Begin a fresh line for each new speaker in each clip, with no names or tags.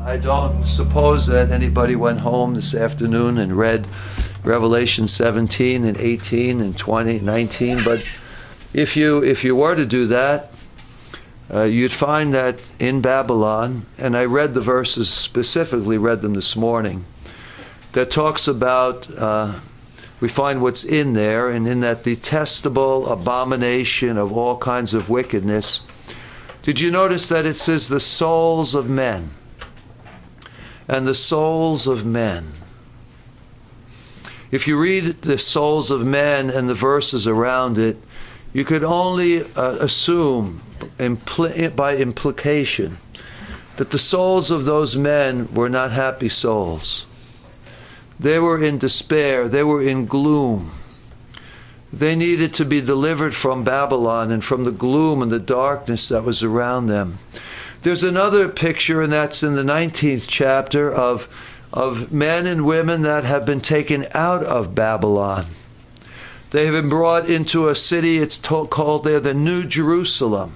I don't suppose that anybody went home this afternoon and read Revelation 17 and 18 and 20, 19, but if you were to do that, you'd find that in Babylon, and I read the verses, specifically read them this morning, that talks about, we find what's in there, and in that detestable abomination of all kinds of wickedness. Did you notice that it says the souls of men? And the souls of men. If you read the souls of men and the verses around it, you could only assume by implication that the souls of those men were not happy souls. They were in despair. They were in gloom. They needed to be delivered from Babylon and from the gloom and the darkness that was around them. There's another picture, and that's in the 19th chapter, of men and women that have been taken out of Babylon. They have been brought into a city, it's called there the New Jerusalem,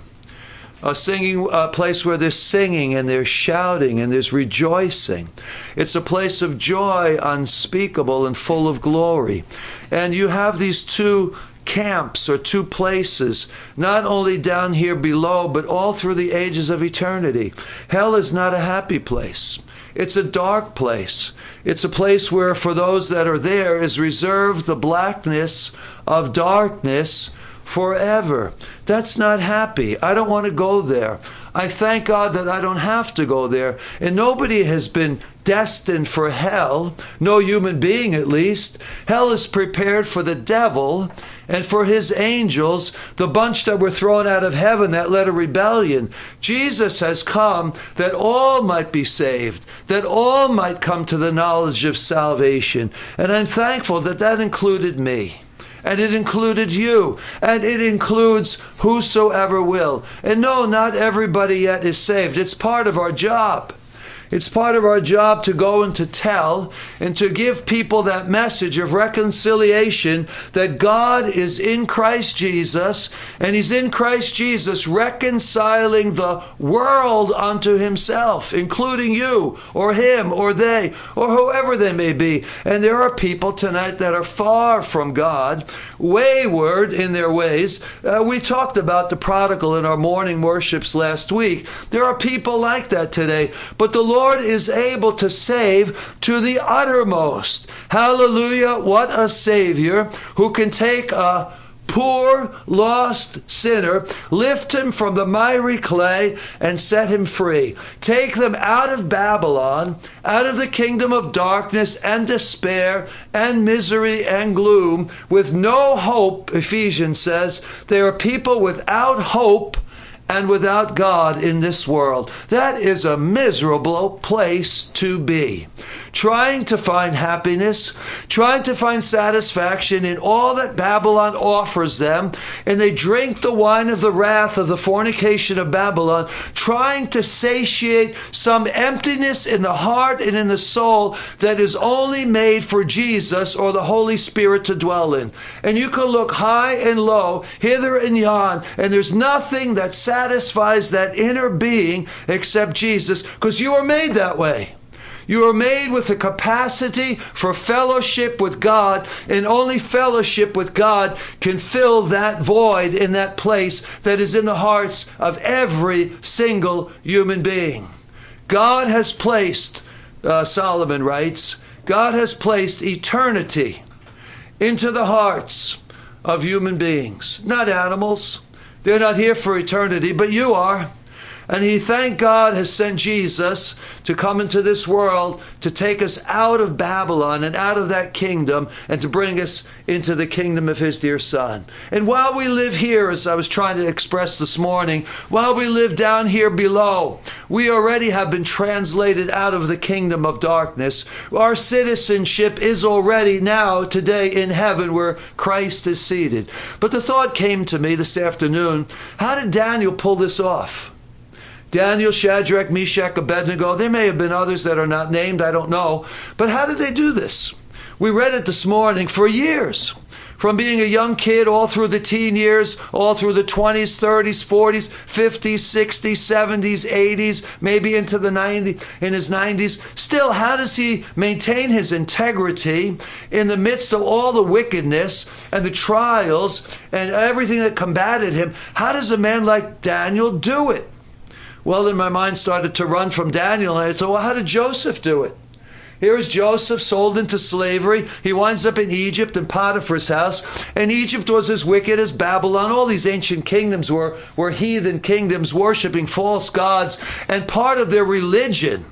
a place where there's singing and there's shouting and there's rejoicing. It's a place of joy unspeakable and full of glory. And you have these two camps or two places, not only down here below, but all through the ages of eternity. Hell is not a happy place. It's a dark place. It's a place where for those that are there is reserved the blackness of darkness forever. That's not happy. I don't want to go there. I thank God that I don't have to go there. And nobody has been destined for hell. No human being, at least. Hell is prepared for the devil and for his angels, the bunch that were thrown out of heaven that led a rebellion. Jesus has come that all might be saved, that all might come to the knowledge of salvation. And I'm thankful that that included me. And it included you. And it includes whosoever will. And no, not everybody yet is saved. It's part of our job. It's part of our job to go and to tell and to give people that message of reconciliation that God is in Christ Jesus, and He's in Christ Jesus reconciling the world unto Himself, including you or him or they or whoever they may be. And there are people tonight that are far from God, wayward in their ways. We talked about the prodigal in our morning worships last week. There are people like that today, but the Lord is able to save to the uttermost. Hallelujah. What a Savior who can take a poor, lost sinner, lift him from the miry clay and set him free. Take them out of Babylon, out of the kingdom of darkness and despair and misery and gloom, with no hope. Ephesians says they are people without hope and without God in this world. That is a miserable place to be. Trying to find happiness, trying to find satisfaction in all that Babylon offers them, and they drink the wine of the wrath of the fornication of Babylon, trying to satiate some emptiness in the heart and in the soul that is only made for Jesus or the Holy Spirit to dwell in. And you can look high and low, hither and yon, and there's nothing that satisfies that inner being except Jesus, because you are made that way. You are made with the capacity for fellowship with God, and only fellowship with God can fill that void in that place that is in the hearts of every single human being. God has placed, Solomon writes, God has placed eternity into the hearts of human beings, not animals. They're not here for eternity, but you are. And He, thank God, has sent Jesus to come into this world to take us out of Babylon and out of that kingdom and to bring us into the kingdom of His dear Son. And while we live here, as I was trying to express this morning, while we live down here below, we already have been translated out of the kingdom of darkness. Our citizenship is already now today in heaven where Christ is seated. But the thought came to me this afternoon, how did Daniel pull this off? Daniel, Shadrach, Meshach, Abednego. There may have been others that are not named, I don't know. But how did they do this? We read it this morning. For years, from being a young kid all through the teen years, all through the 20s, 30s, 40s, 50s, 60s, 70s, 80s, maybe into the 90s, in his 90s. Still, how does he maintain his integrity in the midst of all the wickedness and the trials and everything that combated him? How does a man like Daniel do it? Well, then my mind started to run from Daniel, and I said, well, how did Joseph do it? Here is Joseph, sold into slavery. He winds up in Egypt, in Potiphar's house. And Egypt was as wicked as Babylon. All these ancient kingdoms were heathen kingdoms, worshiping false gods. And part of their religion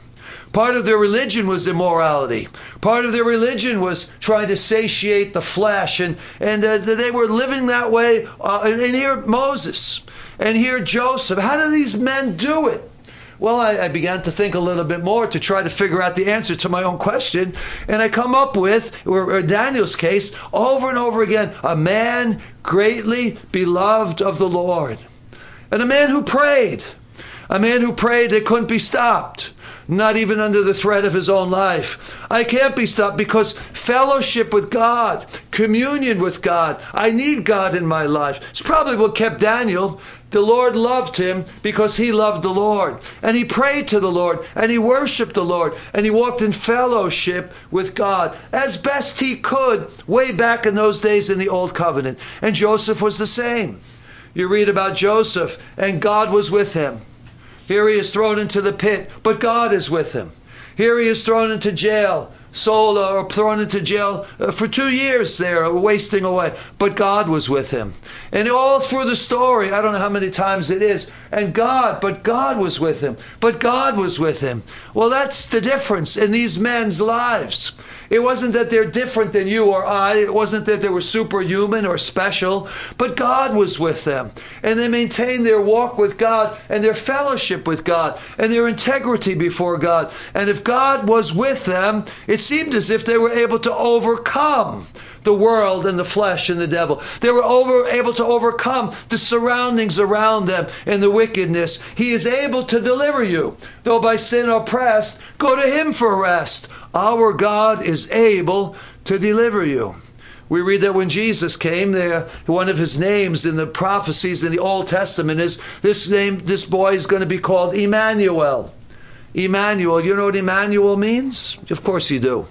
was immorality. Part of their religion was trying to satiate the flesh. And they were living that way. And here Moses, and here Joseph. How do these men do it? Well, I began to think a little bit more to try to figure out the answer to my own question. And I come up with, or Daniel's case, over and over again, a man greatly beloved of the Lord. And a man who prayed. A man who prayed that couldn't be stopped. Not even under the threat of his own life. I can't be stopped because fellowship with God, communion with God, I need God in my life. It's probably what kept Daniel. The Lord loved him because he loved the Lord. And he prayed to the Lord, and he worshiped the Lord, and he walked in fellowship with God as best he could way back in those days in the Old Covenant. And Joseph was the same. You read about Joseph, and God was with him. Here he is thrown into the pit, but God is with him. Here he is thrown into jail, sold or thrown into jail for 2 years there, wasting away. But God was with him. And all through the story, I don't know how many times it is, but God was with him. But God was with him. Well, that's the difference in these men's lives. It wasn't that they're different than you or I. It wasn't that they were superhuman or special. But God was with them. And they maintained their walk with God and their fellowship with God and their integrity before God. And if God was with them, it seemed as if they were able to overcome the world and the flesh and the devil. They were able to overcome the surroundings around them and the wickedness. He is able to deliver you. Though by sin oppressed, go to him for rest. Our God is able to deliver you. We read that when Jesus came there, one of his names in the prophecies in the Old Testament is this boy is going to be called Emmanuel. Emmanuel, you know what Emmanuel means? Of course you do.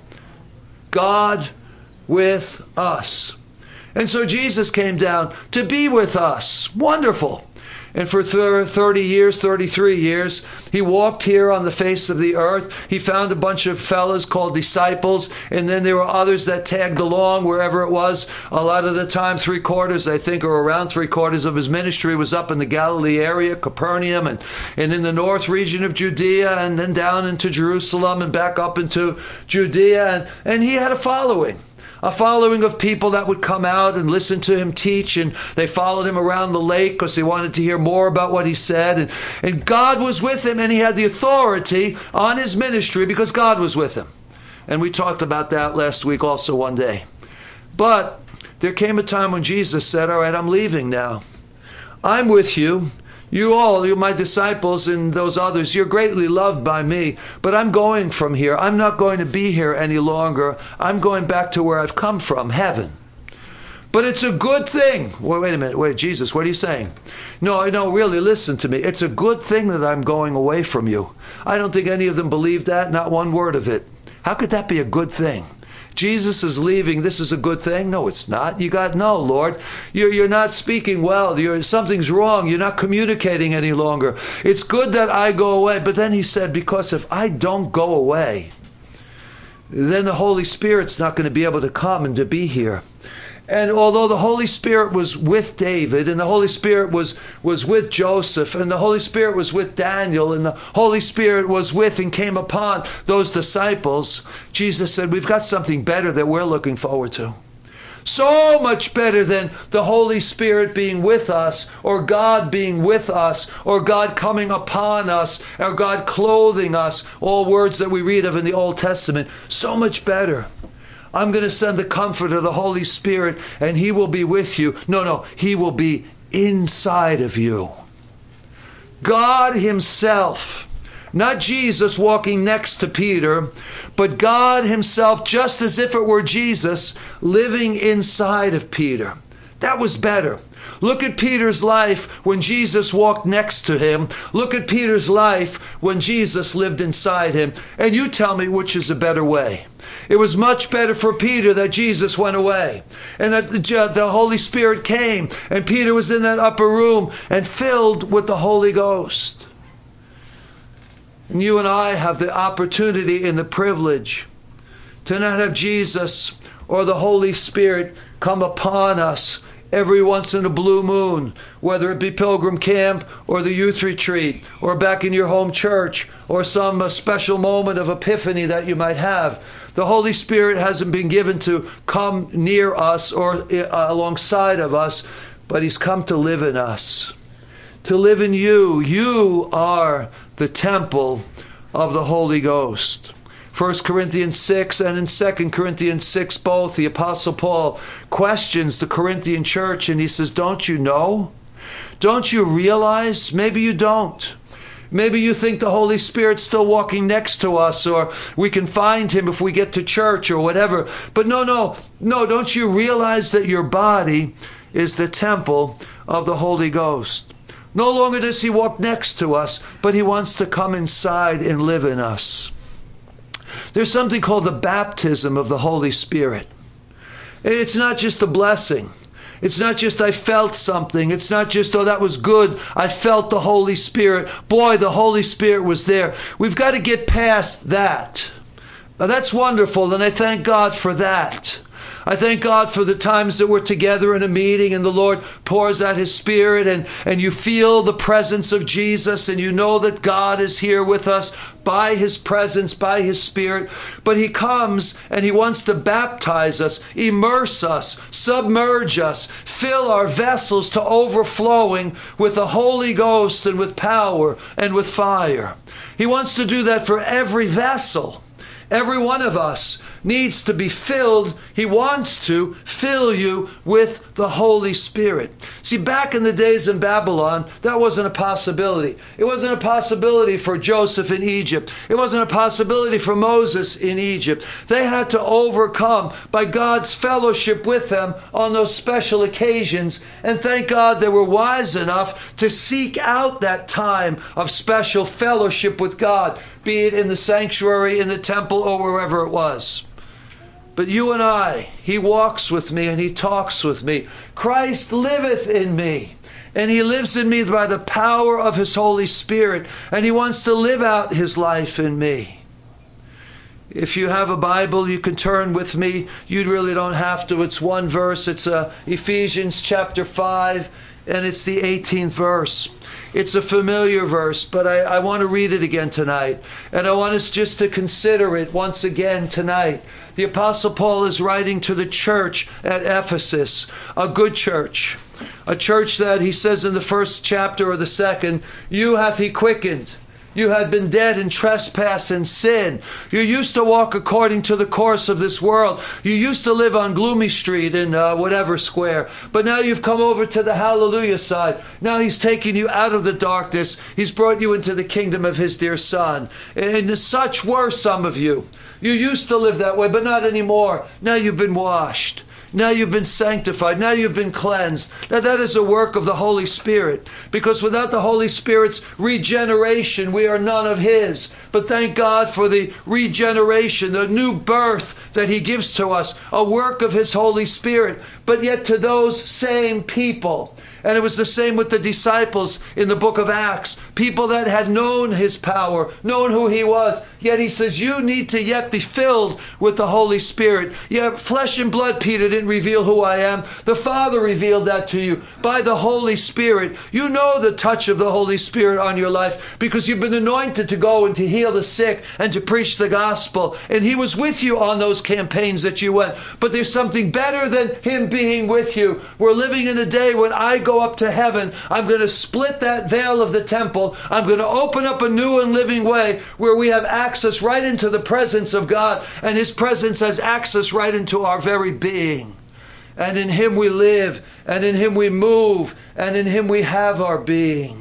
God with us. And so Jesus came down to be with us. Wonderful. And for 30 years, 33 years, he walked here on the face of the earth. He found a bunch of fellas called disciples, and then there were others that tagged along wherever it was. A lot of the time, 3/4, I think, or around 3/4 of his ministry was up in the Galilee area, Capernaum, and in the north region of Judea, and then down into Jerusalem and back up into Judea. And he had a following of people that would come out and listen to him teach, and they followed him around the lake because they wanted to hear more about what he said. And God was with him, and he had the authority on his ministry because God was with him. And we talked about that last week also one day. But there came a time when Jesus said, all right, I'm leaving now. I'm with you. You my disciples and those others, you're greatly loved by me, but I'm going from here. I'm not going to be here any longer. I'm going back to where I've come from, heaven. But it's a good thing. Wait a minute. Jesus, what are you saying? No, really, listen to me. It's a good thing that I'm going away from you. I don't think any of them believed that, not one word of it. How could that be a good thing? Jesus is leaving. This is a good thing? No, it's not. No, Lord. You're not speaking well. Something's wrong. You're not communicating any longer. It's good that I go away. But then he said, because if I don't go away, then the Holy Spirit's not going to be able to come and to be here. And although the Holy Spirit was with David, and the Holy Spirit was with Joseph, and the Holy Spirit was with Daniel, and the Holy Spirit was with and came upon those disciples, Jesus said, we've got something better that we're looking forward to. So much better than the Holy Spirit being with us, or God being with us, or God coming upon us, or God clothing us, all words that we read of in the Old Testament. So much better. I'm going to send the Comforter, the Holy Spirit, and he will be with you. No, he will be inside of you. God himself, Not Jesus walking next to Peter, but God himself, just as if it were Jesus, living inside of Peter. That was better. Look at Peter's life when Jesus walked next to him. Look at Peter's life when Jesus lived inside him. And you tell me which is a better way. It was much better for Peter that Jesus went away and that the Holy Spirit came and Peter was in that upper room and filled with the Holy Ghost. And you and I have the opportunity and the privilege to not have Jesus or the Holy Spirit come upon us every once in a blue moon, whether it be Pilgrim Camp or the youth retreat or back in your home church or some special moment of epiphany that you might have. The Holy Spirit hasn't been given to come near us or alongside of us, but he's come to live in us, to live in you. You are the temple of the Holy Ghost. 1 Corinthians 6 and in 2 Corinthians 6 both, the Apostle Paul questions the Corinthian church and he says, don't you know? Don't you realize? Maybe you don't. Maybe you think the Holy Spirit's still walking next to us, or we can find him if we get to church or whatever. But no, don't you realize that your body is the temple of the Holy Ghost? No longer does he walk next to us, but he wants to come inside and live in us. There's something called the baptism of the Holy Spirit. It's not just a blessing. It's not just I felt something. It's not just, oh, that was good. I felt the Holy Spirit. Boy, the Holy Spirit was there. We've got to get past that. Now, that's wonderful, and I thank God for that. I thank God for the times that we're together in a meeting and the Lord pours out his Spirit and you feel the presence of Jesus and you know that God is here with us by his presence, by his Spirit. But he comes and he wants to baptize us, immerse us, submerge us, fill our vessels to overflowing with the Holy Ghost and with power and with fire. He wants to do that for every vessel. Every one of us needs to be filled. He wants to fill you with the Holy Spirit. See, back in the days in Babylon, that wasn't a possibility. It wasn't a possibility for Joseph in Egypt. It wasn't a possibility for Moses in Egypt. They had to overcome by God's fellowship with them on those special occasions. And thank God they were wise enough to seek out that time of special fellowship with God, be it in the sanctuary, in the temple, or wherever it was. But you and I, he walks with me and he talks with me. Christ liveth in me. And he lives in me by the power of his Holy Spirit. And he wants to live out his life in me. If you have a Bible, you can turn with me. You really don't have to. It's one verse. It's Ephesians chapter 5. And it's the 18th verse. It's a familiar verse, but I want to read it again tonight. And I want us just to consider it once again tonight. The Apostle Paul is writing to the church at Ephesus, a good church. A church that he says in the first chapter or the second, you hath he quickened. You had been dead in trespass and sin. You used to walk according to the course of this world. You used to live on Gloomy Street in whatever square. But now you've come over to the hallelujah side. Now he's taken you out of the darkness. He's brought you into the kingdom of his dear Son. And such were some of you. You used to live that way, but not anymore. Now you've been washed. Now you've been sanctified. Now you've been cleansed. Now that is a work of the Holy Spirit. Because without the Holy Spirit's regeneration, we are none of his. But thank God for the regeneration, the new birth that he gives to us, a work of his Holy Spirit. But yet to those same people. And it was the same with the disciples in the book of Acts. People that had known his power, known who he was. Yet he says, you need to yet be filled with the Holy Spirit. Yeah, flesh and blood, Peter, didn't reveal who I am. The Father revealed that to you by the Holy Spirit. You know the touch of the Holy Spirit on your life because you've been anointed to go and to heal the sick and to preach the gospel. And he was with you on those campaigns that you went. But there's something better than him being with you. We're living in a day when I go up to heaven, I'm going to split that veil of the temple. I'm going to open up a new and living way where we have access right into the presence of God, and his presence has access right into our very being. And in him we live, and in him we move, and in him we have our being.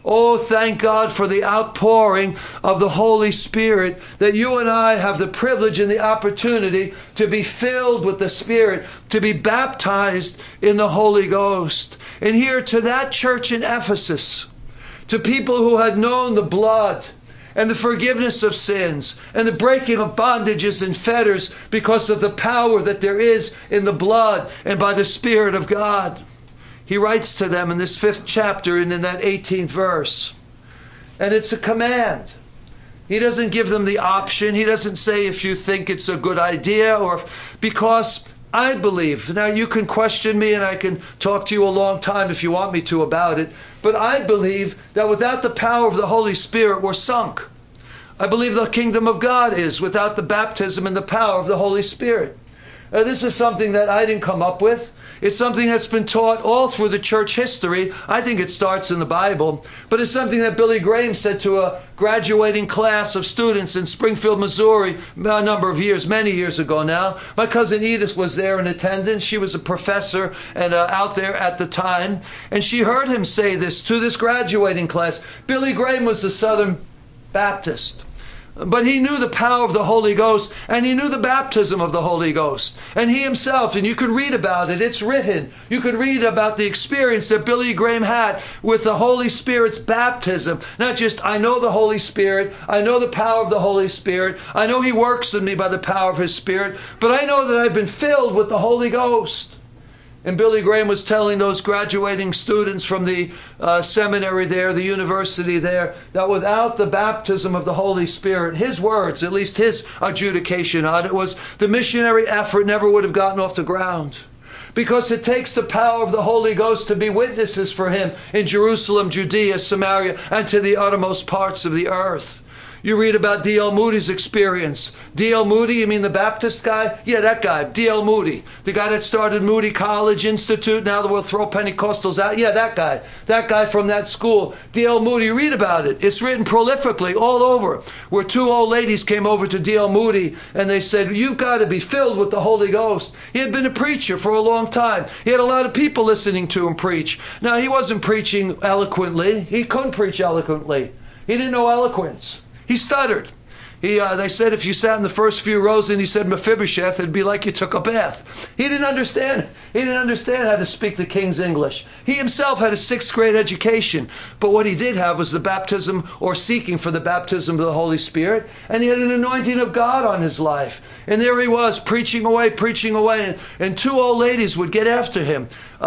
Oh, thank God for the outpouring of the Holy Spirit, that you and I have the privilege and the opportunity to be filled with the Spirit, to be baptized in the Holy Ghost. And here to that church in Ephesus, to people who had known the blood and the forgiveness of sins and the breaking of bondages and fetters because of the power that there is in the blood and by the Spirit of God. He writes to them in this 5th chapter and in that 18th verse. And it's a command. He doesn't give them the option. He doesn't say if you think it's a good idea or because I believe. Now you can question me and I can talk to you a long time if you want me to about it. But I believe that without the power of the Holy Spirit, we're sunk. I believe the kingdom of God is without the baptism and the power of the Holy Spirit. This is something that I didn't come up with. It's something that's been taught all through the church history. I think it starts in the Bible. But it's something that Billy Graham said to a graduating class of students in Springfield, Missouri, a number of years, many years ago now. My cousin Edith was there in attendance. She was a professor and out there at the time. And she heard him say this to this graduating class. Billy Graham was a Southern Baptist. But he knew the power of the Holy Ghost, and he knew the baptism of the Holy Ghost. And he himself, and you can read about it, it's written. You can read about the experience that Billy Graham had with the Holy Spirit's baptism. Not just, I know the Holy Spirit, I know the power of the Holy Spirit, I know he works in me by the power of his Spirit, but I know that I've been filled with the Holy Ghost. And Billy Graham was telling those graduating students from the seminary there, the university there, that without the baptism of the Holy Spirit, his words, at least his adjudication on it, was the missionary effort never would have gotten off the ground. Because it takes the power of the Holy Ghost to be witnesses for him in Jerusalem, Judea, Samaria, and to the uttermost parts of the earth. You read about D.L. Moody's experience. D.L. Moody, you mean the Baptist guy? Yeah, that guy, D.L. Moody. The guy that started Moody College Institute, now that we'll throw Pentecostals out. Yeah, that guy. That guy from that school. D.L. Moody, read about it. It's written prolifically all over. Where 2 old ladies came over to D.L. Moody and they said, you've got to be filled with the Holy Ghost. He had been a preacher for a long time. He had a lot of people listening to him preach. Now, he wasn't preaching eloquently. He couldn't preach eloquently. He didn't know eloquence. He stuttered. They said if you sat in the first few rows and he said Mephibosheth, it'd be like you took a bath. He didn't understand. He didn't understand how to speak the king's English. He himself had a 6th grade education. But what he did have was the baptism or seeking for the baptism of the Holy Spirit. And he had an anointing of God on his life. And there he was preaching away. And 2 old ladies would get after him.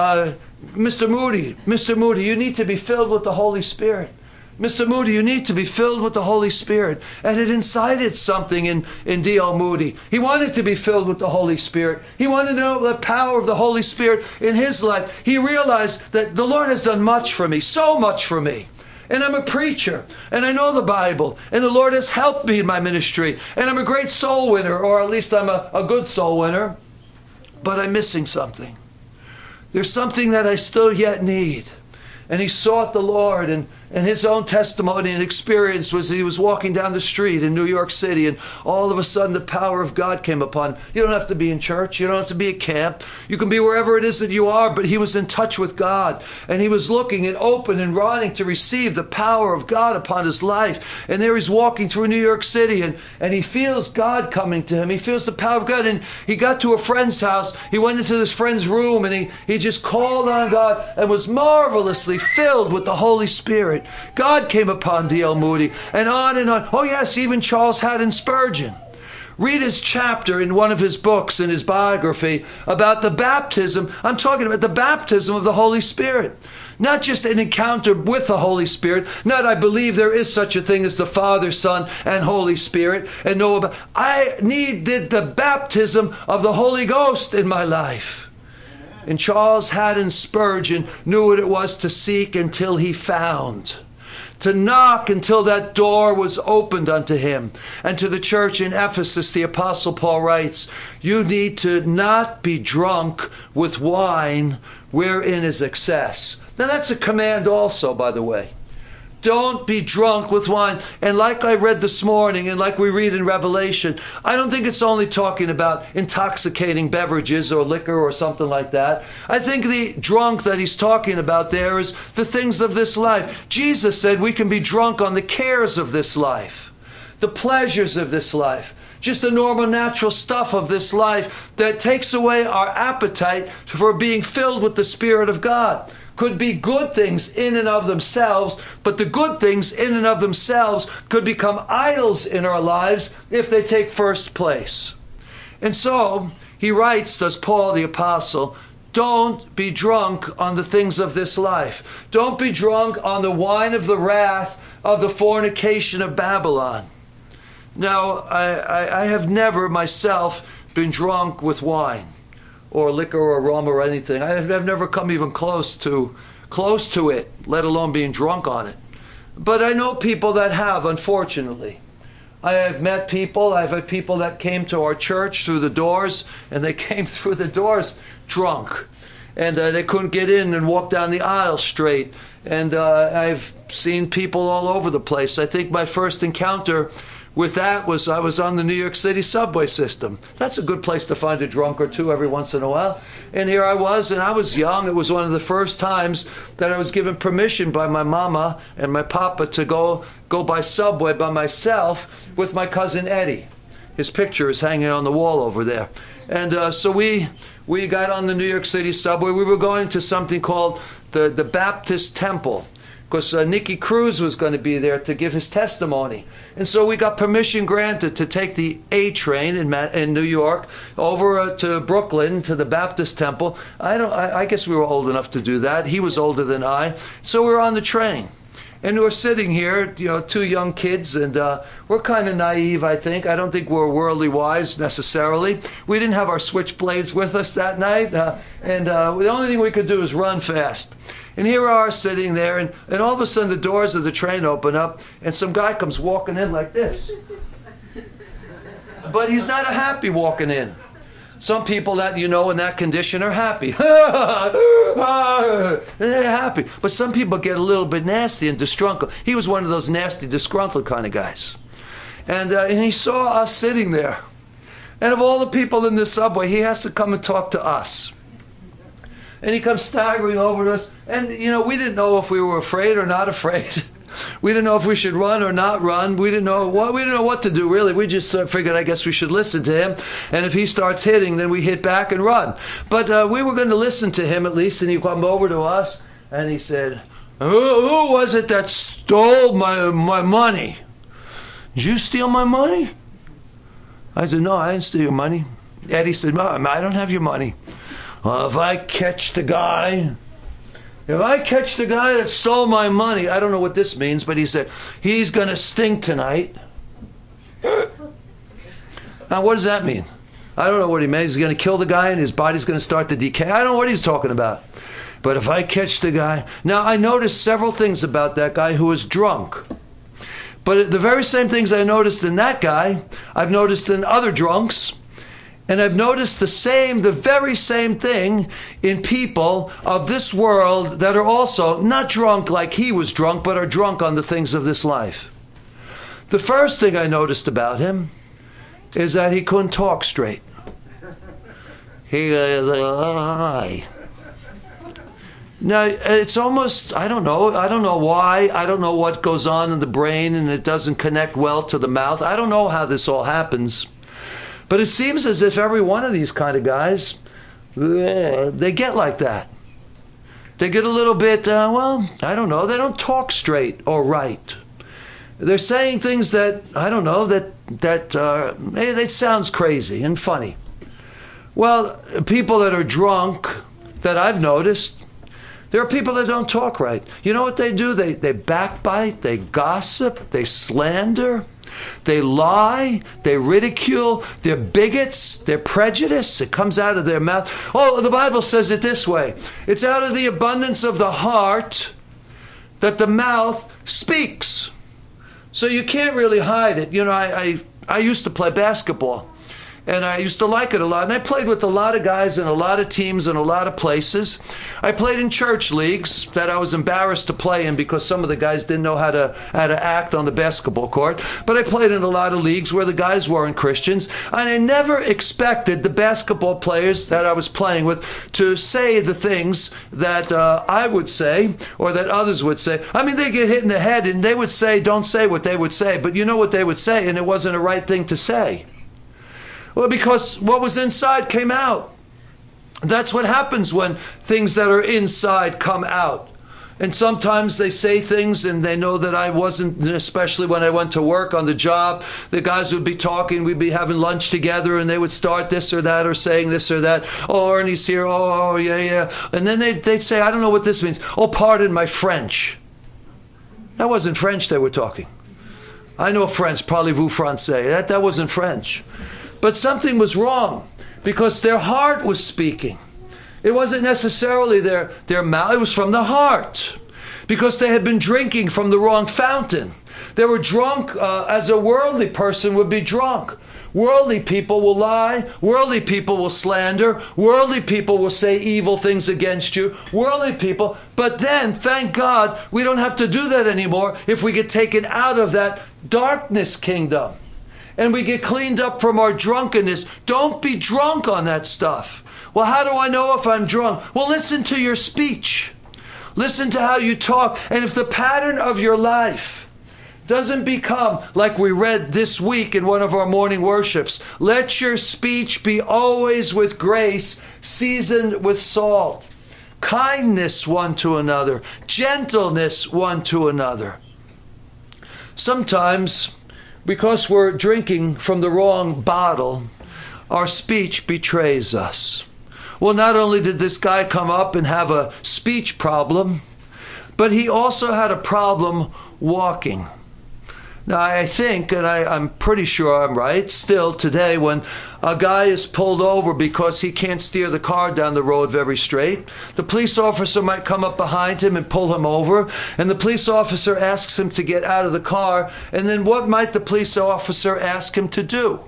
Mr. Moody, you need to be filled with the Holy Spirit. Mr. Moody, you need to be filled with the Holy Spirit. And it incited something in D.L. Moody. He wanted to be filled with the Holy Spirit. He wanted to know the power of the Holy Spirit in his life. He realized that the Lord has done much for me, so much for me. And I'm a preacher, and I know the Bible, and the Lord has helped me in my ministry. And I'm a great soul winner, or at least I'm a good soul winner. But I'm missing something. There's something that I still yet need. And he sought the Lord, and his own testimony and experience was he was walking down the street in New York City, and all of a sudden the power of God came upon him. You don't have to be in church. You don't have to be at camp. You can be wherever it is that you are, but he was in touch with God, and he was looking and open and wanting to receive the power of God upon his life. And there he's walking through New York City, and he feels God coming to him. He feels the power of God, and he got to a friend's house. He went into this friend's room, and he just called on God and was marvelously filled with the Holy Spirit. God came upon D.L. Moody, and on and on. Oh yes, even Charles Haddon Spurgeon. Read his chapter in one of his books, in his biography, about the baptism. I'm talking about the baptism of the Holy Spirit. Not just an encounter with the Holy Spirit. Not I believe there is such a thing as the Father, Son, and Holy Spirit. And know about. I needed the baptism of the Holy Ghost in my life. And Charles Haddon Spurgeon knew what it was to seek until he found. To knock until that door was opened unto him. And to the church in Ephesus, the Apostle Paul writes, you need to not be drunk with wine wherein is excess. Now that's a command also, by the way. Don't be drunk with wine. And like I read this morning and like we read in Revelation, I don't think it's only talking about intoxicating beverages or liquor or something like that. I think the drunk that he's talking about there is the things of this life. Jesus said we can be drunk on the cares of this life, the pleasures of this life, just the normal natural stuff of this life that takes away our appetite for being filled with the Spirit of God. Could be good things in and of themselves, but the good things in and of themselves could become idols in our lives if they take first place. And so he writes, does Paul the Apostle, don't be drunk on the things of this life. Don't be drunk on the wine of the wrath of the fornication of Babylon. Now, I have never myself been drunk with wine or liquor or rum or anything. I've never come even close to it, let alone being drunk on it. But I know people that have, unfortunately. I have met people, I've had people that came to our church through the doors, and they came through the doors drunk. And they couldn't get in and walk down the aisle straight. And I've seen people all over the place. I think my first encounter with that was I was on the New York City subway system. That's a good place to find a drunk or two every once in a while. And here I was, and I was young. It was one of the first times that I was given permission by my mama and my papa to go by subway by myself with my cousin Eddie. His picture is hanging on the wall over there. And so we got on the New York City subway. We were going to something called the Baptist Temple, because Nicky Cruz was going to be there to give his testimony. And so we got permission granted to take the A train in New York over to Brooklyn to the Baptist Temple. I guess we were old enough to do that. He was older than I. So we were on the train. And we're sitting here, two young kids, and we're kind of naive, I think. I don't think we're worldly wise necessarily. We didn't have our switchblades with us that night, and the only thing we could do is run fast. And here we are sitting there, and all of a sudden the doors of the train open up, and some guy comes walking in like this. But he's not a happy walking in. Some people that in that condition are happy. They're happy. But some people get a little bit nasty and disgruntled. He was one of those nasty, disgruntled kind of guys. And he saw us sitting there. And of all the people in the subway, he has to come and talk to us. And he comes staggering over to us. And, we didn't know if we were afraid or not afraid. We didn't know if we should run or not run. We didn't know what to do, really. We just figured, I guess we should listen to him. And if he starts hitting, then we hit back and run. But we were going to listen to him at least. And he come over to us and he said, who was it that stole my money? Did you steal my money? I said, no, I didn't steal your money. Eddie said, no, I don't have your money. Well, if I catch the guy that stole my money, I don't know what this means, but he said, he's going to stink tonight. Now, what does that mean? I don't know what he means. He's going to kill the guy and his body's going to start to decay. I don't know what he's talking about. But if I catch the guy... Now, I noticed several things about that guy who was drunk. But the very same things I noticed in that guy, I've noticed in other drunks. And I've noticed the very same thing in people of this world that are also not drunk like he was drunk, but are drunk on the things of this life. The first thing I noticed about him is that he couldn't talk straight. He Now, it's almost, I don't know why, I don't know what goes on in the brain and it doesn't connect well to the mouth. I don't know how this all happens. But it seems as if every one of these kind of guys, they get like that. They get a little bit, I don't know, they don't talk straight or right. They're saying things that, I don't know, it sounds crazy and funny. Well, people that are drunk, that I've noticed, there are people that don't talk right. You know what they do? They backbite, they gossip, they slander. They lie, they ridicule, they're bigots, they're prejudiced. It comes out of their mouth. Oh, the Bible says it this way. It's out of the abundance of the heart that the mouth speaks. So you can't really hide it. I used to play basketball. And I used to like it a lot. And I played with a lot of guys in a lot of teams in a lot of places. I played in church leagues that I was embarrassed to play in because some of the guys didn't know how to act on the basketball court. But I played in a lot of leagues where the guys weren't Christians. And I never expected the basketball players that I was playing with to say the things that I would say or that others would say. I mean, they get hit in the head and they would say, don't say what they would say. But you know what they would say, and it wasn't a right thing to say. Well, because what was inside came out. That's what happens when things that are inside come out. And sometimes they say things and they know that I wasn't, especially when I went to work on the job, the guys would be talking, we'd be having lunch together and they would start this or that or saying this or that. Oh, Ernie's here. Oh, yeah. And then they'd say, I don't know what this means. Oh, pardon my French. That wasn't French they were talking. I know French, parlez-vous français. That wasn't French. But something was wrong because their heart was speaking. It wasn't necessarily their mouth. It was from the heart because they had been drinking from the wrong fountain. They were drunk as a worldly person would be drunk. Worldly people will lie. Worldly people will slander. Worldly people will say evil things against you. Worldly people. But then, thank God, we don't have to do that anymore if we get taken out of that darkness kingdom. And we get cleaned up from our drunkenness. Don't be drunk on that stuff. Well, how do I know if I'm drunk? Well, listen to your speech. Listen to how you talk. And if the pattern of your life doesn't become like we read this week in one of our morning worships, let your speech be always with grace, seasoned with salt, kindness one to another, gentleness one to another. Sometimes, because we're drinking from the wrong bottle, our speech betrays us. Well, not only did this guy come up and have a speech problem, but he also had a problem walking. Now, I think, and I'm pretty sure I'm right, still today, when a guy is pulled over because he can't steer the car down the road very straight, the police officer might come up behind him and pull him over, and the police officer asks him to get out of the car, and then what might the police officer ask him to do?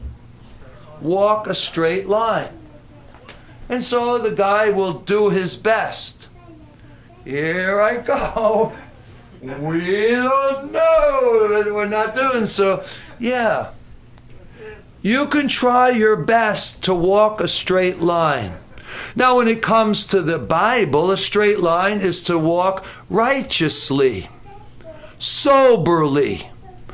Walk a straight line. And so the guy will do his best. Here I go. We don't know that we're not doing so. Yeah. You can try your best to walk a straight line. Now, when it comes to the Bible, a straight line is to walk righteously, soberly,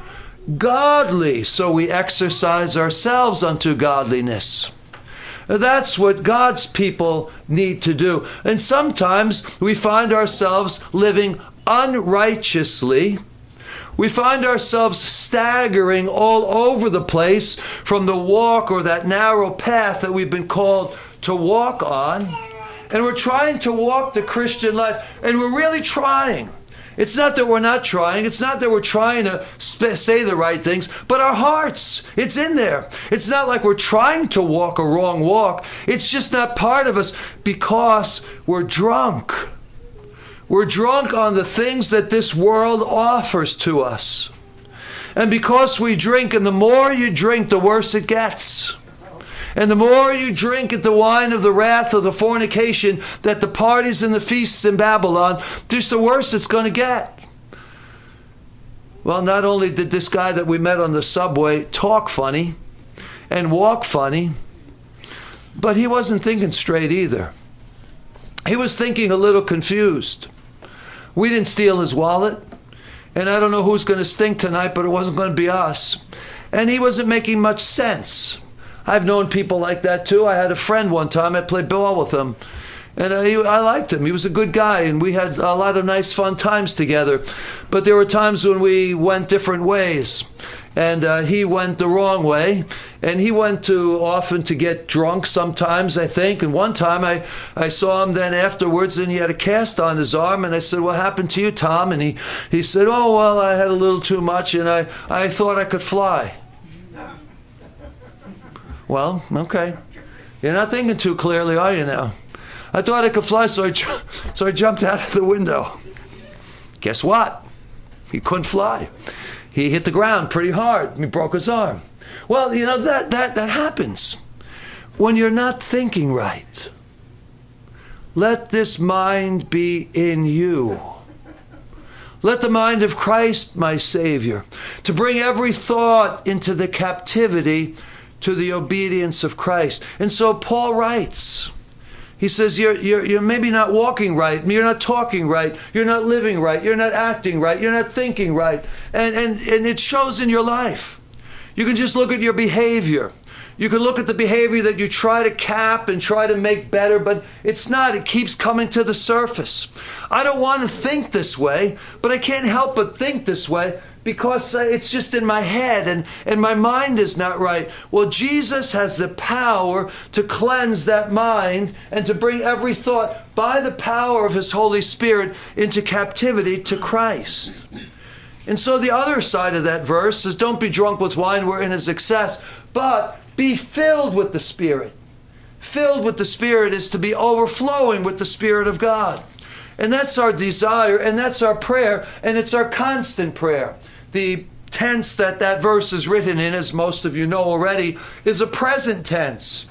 godly, so we exercise ourselves unto godliness. That's what God's people need to do. And sometimes we find ourselves living unrighteously. We find ourselves staggering all over the place from the walk or that narrow path that we've been called to walk on. And we're trying to walk the Christian life. And we're really trying. It's not that we're not trying. It's not that we're trying to say the right things, but our hearts, it's in there. It's not like we're trying to walk a wrong walk. It's just not part of us because we're drunk. We're drunk on the things that this world offers to us. And because we drink, and the more you drink, the worse it gets. And the more you drink at the wine of the wrath of the fornication, that the parties and the feasts in Babylon, just the worse it's going to get. Well, not only did this guy that we met on the subway talk funny and walk funny, but he wasn't thinking straight either. He was thinking a little confused. We didn't steal his wallet, and I don't know who's going to stink tonight, but it wasn't going to be us. And he wasn't making much sense. I've known people like that too. I had a friend one time, I played ball with him, and I liked him. He was a good guy, and we had a lot of nice fun times together. But there were times when we went different ways, and he went the wrong way, and he went too often to get drunk sometimes, I think. And one time I saw him then afterwards, and he had a cast on his arm, and I said, "What happened to you, Tom?" And he said, "Oh, well, I had a little too much, and I thought I could fly." Well, okay. You're not thinking too clearly, are you now? I thought I could fly, so I jumped out of the window. Guess what? He couldn't fly. He hit the ground pretty hard. He broke his arm. Well, that happens when you're not thinking right. Let this mind be in you. Let the mind of Christ, my Savior, to bring every thought into the captivity to the obedience of Christ. And so Paul writes, he says, you're maybe not walking right, you're not talking right, you're not living right, you're not acting right, you're not thinking right. And it shows in your life. You can just look at your behavior. You can look at the behavior that you try to cap and try to make better, but it's not. It keeps coming to the surface. I don't want to think this way, but I can't help but think this way because it's just in my head and my mind is not right. Well, Jesus has the power to cleanse that mind and to bring every thought by the power of his Holy Spirit into captivity to Christ. And so the other side of that verse is don't be drunk with wine wherein is excess, but be filled with the Spirit. Filled with the Spirit is to be overflowing with the Spirit of God. And that's our desire, and that's our prayer, and it's our constant prayer. The tense that verse is written in, as most of you know already, is a present tense.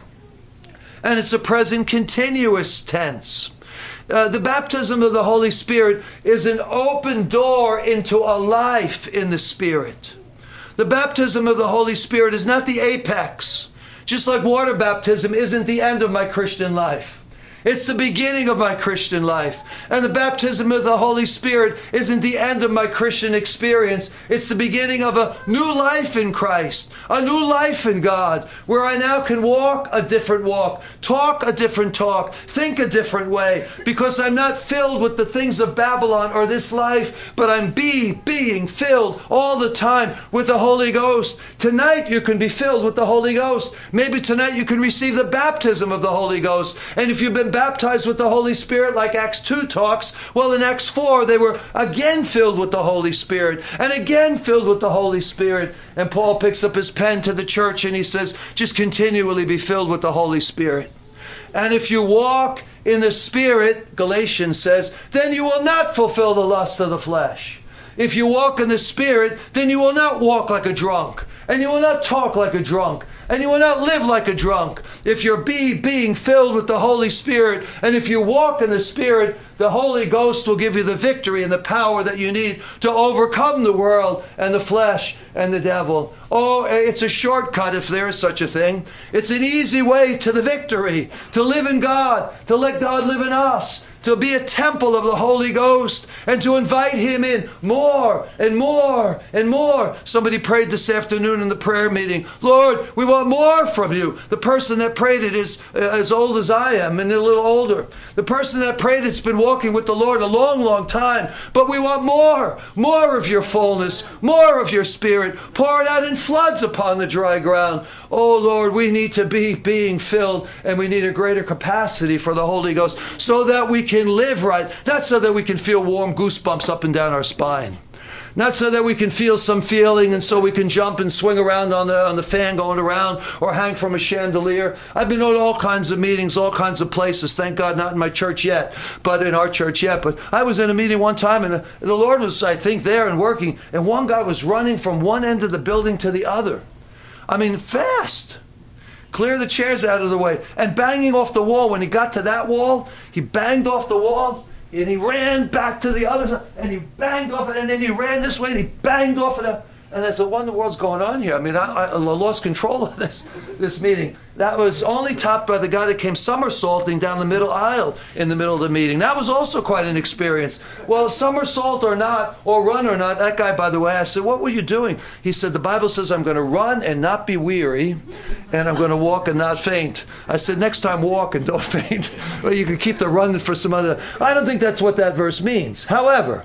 And it's a present continuous tense. The baptism of the Holy Spirit is an open door into a life in the Spirit. The baptism of the Holy Spirit is not the apex. Just like water baptism isn't the end of my Christian life. It's the beginning of my Christian life. And the baptism of the Holy Spirit isn't the end of my Christian experience. It's the beginning of a new life in Christ, a new life in God, where I now can walk a different walk, talk a different talk, think a different way, because I'm not filled with the things of Babylon or this life, but I'm being filled all the time with the Holy Ghost. Tonight you can be filled with the Holy Ghost. Maybe tonight you can receive the baptism of the Holy Ghost. And if you've been baptized with the Holy Spirit like Acts 2 talks, well, in Acts 4 they were again filled with the Holy Spirit and again filled with the Holy Spirit. And Paul picks up his pen to the church and he says, just continually be filled with the Holy Spirit. And if you walk in the Spirit, Galatians says, then you will not fulfill the lust of the flesh. If you walk in the Spirit, then you will not walk like a drunk, and you will not talk like a drunk, and you will not live like a drunk. If you're being filled with the Holy Spirit, and if you walk in the Spirit, the Holy Ghost will give you the victory and the power that you need to overcome the world and the flesh and the devil. Oh, it's a shortcut if there is such a thing. It's an easy way to the victory, to live in God, to let God live in us, to be a temple of the Holy Ghost, and to invite him in more and more and more. Somebody prayed this afternoon in the prayer meeting, Lord, we want more from you. The person that prayed it is as old as I am and a little older. The person that prayed it's been walking with the Lord a long, long time. But we want more of your fullness, more of your Spirit. Pour it out in floods upon the dry ground. Oh, Lord, we need to be being filled, and we need a greater capacity for the Holy Ghost so that we can live right, not so that we can feel warm goosebumps up and down our spine. Not so that we can feel some feeling and so we can jump and swing around on the fan going around or hang from a chandelier. I've been to all kinds of meetings, all kinds of places. Thank God not in my church yet, but in our church yet. But I was in a meeting one time and the Lord was, I think, there and working. And one guy was running from one end of the building to the other. I mean, fast. Clear the chairs out of the way. And banging off the wall. When he got to that wall, he banged off the wall. And he ran back to the other side, and he banged off it, and then he ran this way, and he banged off it. And I said, what in the world's going on here? I mean, I lost control of this meeting. That was only topped by the guy that came somersaulting down the middle aisle in the middle of the meeting. That was also quite an experience. Well, somersault or not, or run or not, that guy, by the way, I said, what were you doing? He said, the Bible says I'm going to run and not be weary, and I'm going to walk and not faint. I said, next time walk and don't faint. Well, you can keep the running for some other. I don't think that's what that verse means. However,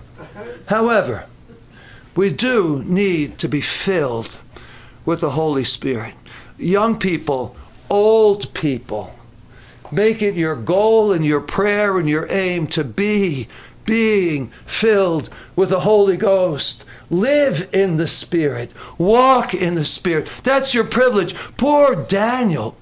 we do need to be filled with the Holy Spirit. Young people, old people, make it your goal and your prayer and your aim to be being filled with the Holy Ghost. Live in the Spirit. Walk in the Spirit. That's your privilege. Poor Daniel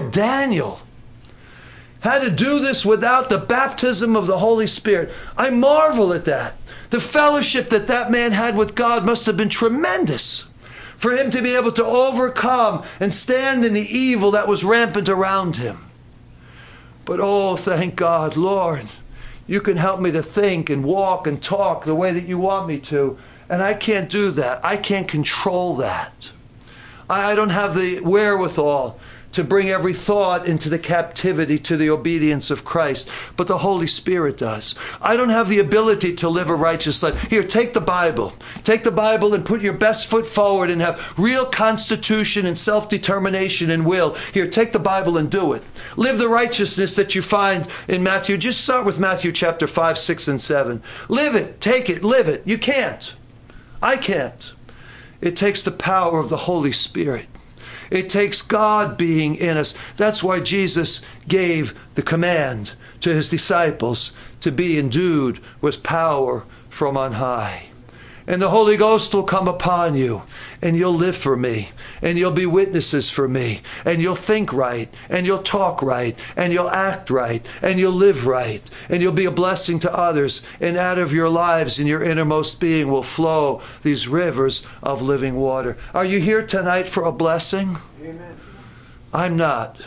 had to do this without the baptism of the Holy Spirit. I marvel at that. The fellowship that man had with God must have been tremendous. for him to be able to overcome and stand in the evil that was rampant around him. But oh, thank God, Lord, you can help me to think and walk and talk the way that you want me to. And I can't do that. I can't control that. I don't have the wherewithal to bring every thought into the captivity to the obedience of Christ, but the Holy Spirit does. I don't have the ability to live a righteous life. Here, take the Bible. Take the Bible and put your best foot forward and have real constitution and self-determination and will. Here, take the Bible and do it. Live the righteousness that you find in Matthew. Just start with Matthew chapter 5, 6, and 7. Live it, take it, live it. You can't. I can't. It takes the power of the Holy Spirit. It takes God being in us. That's why Jesus gave the command to his disciples to be endued with power from on high. And the Holy Ghost will come upon you, and you'll live for me, and you'll be witnesses for me, and you'll think right, and you'll talk right, and you'll act right, and you'll live right, and you'll be a blessing to others. And out of your lives and your innermost being will flow these rivers of living water. Are you here tonight for a blessing? Amen. I'm not.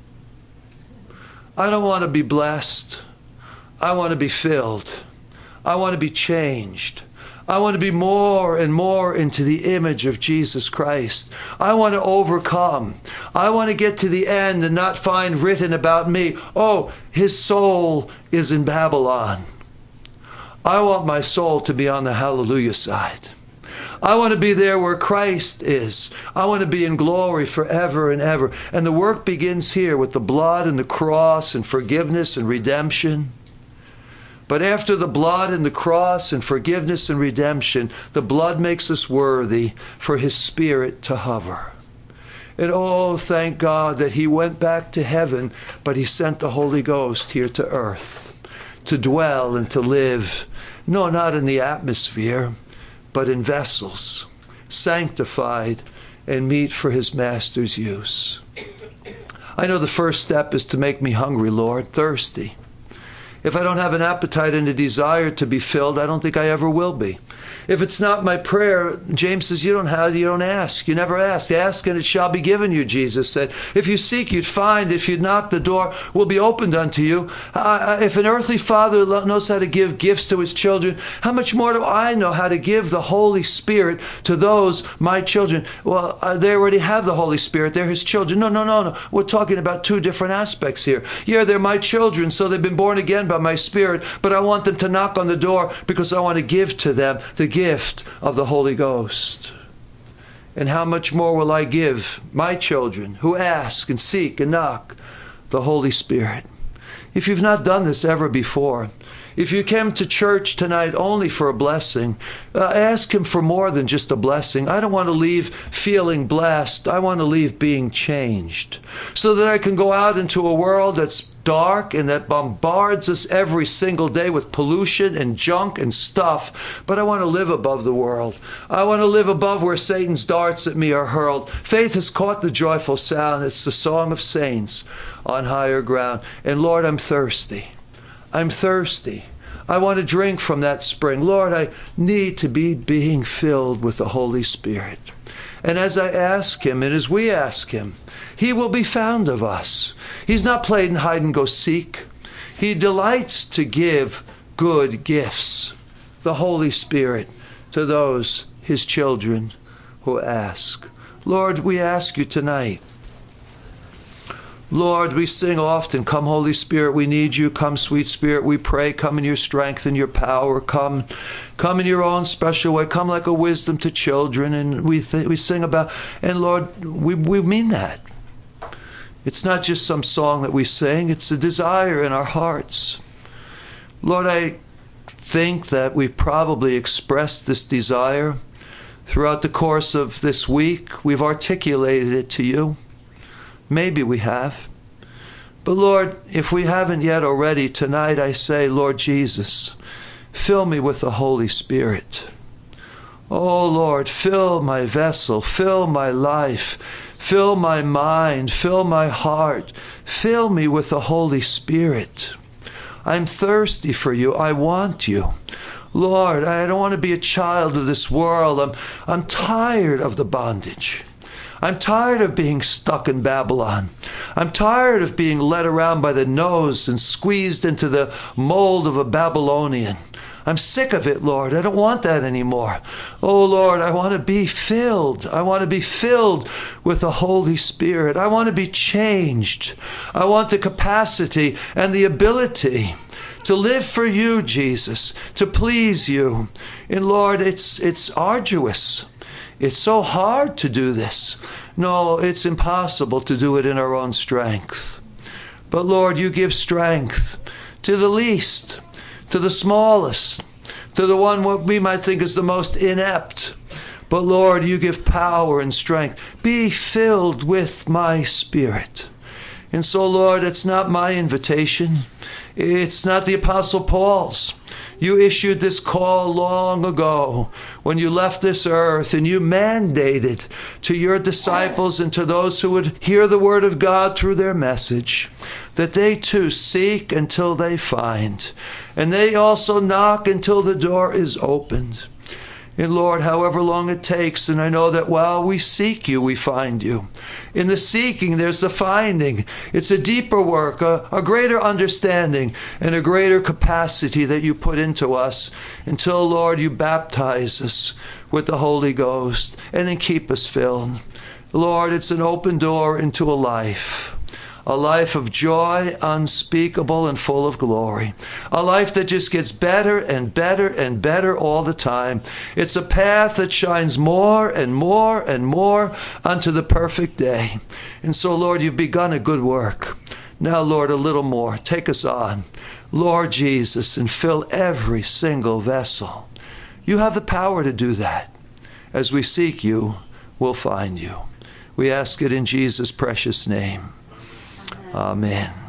I don't want to be blessed. I want to be filled. I want to be changed. I want to be more and more into the image of Jesus Christ. I want to overcome. I want to get to the end and not find written about me, oh, his soul is in Babylon. I want my soul to be on the hallelujah side. I want to be there where Christ is. I want to be in glory forever and ever. And the work begins here with the blood and the cross and forgiveness and redemption. But after the blood and the cross and forgiveness and redemption, the blood makes us worthy for his Spirit to hover. And oh, thank God that he went back to heaven, but he sent the Holy Ghost here to earth to dwell and to live. No, not in the atmosphere, but in vessels, sanctified and meet for his Master's use. I know the first step is to make me hungry, Lord, thirsty. If I don't have an appetite and a desire to be filled, I don't think I ever will be. If it's not my prayer, James says, you don't ask. You never ask. Ask and it shall be given you, Jesus said. If you seek, you'd find. If you knock, the door will be opened unto you. If an earthly father knows how to give gifts to his children, how much more do I know how to give the Holy Spirit to those, my children? Well, they already have the Holy Spirit. They're his children. No. We're talking about two different aspects here. Yeah, they're my children, so they've been born again by my Spirit, but I want them to knock on the door because I want to give to them the gift of the Holy Ghost. And how much more will I give my children who ask and seek and knock the Holy Spirit? If you've not done this ever before, if you came to church tonight only for a blessing, ask him for more than just a blessing. I don't want to leave feeling blessed. I want to leave being changed so that I can go out into a world that's dark and that bombards us every single day with pollution and junk and stuff. But I want to live above the world. I want to live above where Satan's darts at me are hurled. Faith has caught the joyful sound. It's the song of saints on higher ground. And Lord, I'm thirsty. I'm thirsty. I want to drink from that spring. Lord, I need to be being filled with the Holy Spirit. And as I ask him, and as we ask him, he will be found of us. He's not playing hide and go seek. He delights to give good gifts, the Holy Spirit, to those, his children, who ask. Lord, we ask you tonight. Lord, we sing often, come Holy Spirit, we need you. Come Sweet Spirit, we pray. Come in your strength and your power. Come in your own special way. Come like a wisdom to children. And we sing about, and Lord, we mean that. It's not just some song that we sing. It's a desire in our hearts. Lord, I think that we've probably expressed this desire throughout the course of this week. We've articulated it to you. Maybe we have. But Lord, if we haven't yet already, tonight I say, Lord Jesus, fill me with the Holy Spirit. Oh Lord, fill my vessel, fill my life, fill my mind, fill my heart. Fill me with the Holy Spirit. I'm thirsty for you. I want you. Lord, I don't want to be a child of this world. I'm tired of the bondage. I'm tired of being stuck in Babylon. I'm tired of being led around by the nose and squeezed into the mold of a Babylonian. I'm sick of it, Lord. I don't want that anymore. Oh, Lord, I want to be filled. I want to be filled with the Holy Spirit. I want to be changed. I want the capacity and the ability to live for you, Jesus, to please you. And Lord, it's arduous. It's so hard to do this. No, it's impossible to do it in our own strength. But Lord, you give strength to the least, to the smallest, to the one what we might think is the most inept. But Lord, you give power and strength. Be filled with my Spirit. And so, Lord, it's not my invitation. It's not the Apostle Paul's. You issued this call long ago when you left this earth, and you mandated to your disciples and to those who would hear the word of God through their message that they too seek until they find, and they also knock until the door is opened. And Lord, however long it takes, and I know that while we seek you, we find you. In the seeking, there's the finding. It's a deeper work, a greater understanding, and a greater capacity that you put into us until, Lord, you baptize us with the Holy Ghost and then keep us filled. Lord, it's an open door into a life of joy unspeakable and full of glory. A life that just gets better and better and better all the time. It's a path that shines more and more and more unto the perfect day. And so, Lord, you've begun a good work. Now, Lord, a little more. Take us on, Lord Jesus, and fill every single vessel. You have the power to do that. As we seek you, we'll find you. We ask it in Jesus' precious name. Amen.